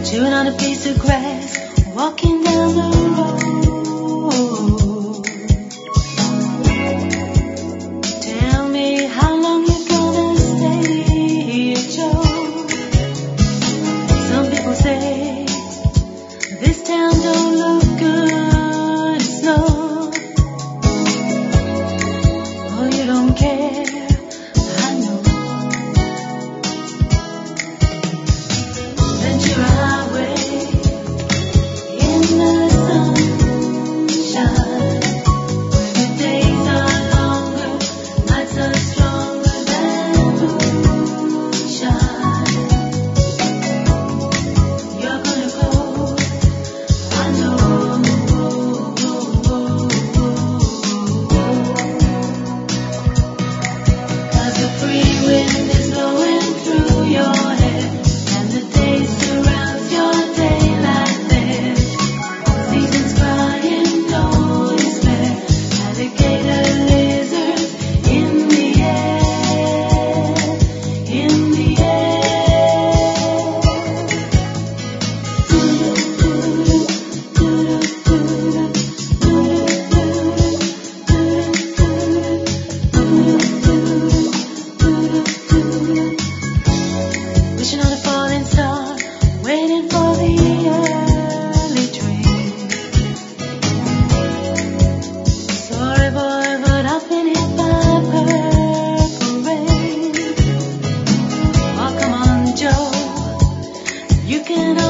chewing on a piece of grass, walking down the road. Tell me how long you're gonna stay here, Joe. Some people say this town don't look good, it's slow. Oh, you don't care, I know. Ventura Highway in the sunshine, where the days are longer, nights are stronger than moonshine. You're gonna go, I know. 'Cause the free wind is blowing through your hair, and the day surrounds your daylight there. Seasons crying, no despair. Alligator lizards in the air, in the Wishing on a falling star, waiting for the early train. Sorry boy, but I've been hit by purple rain. Oh, come on, Joe, you can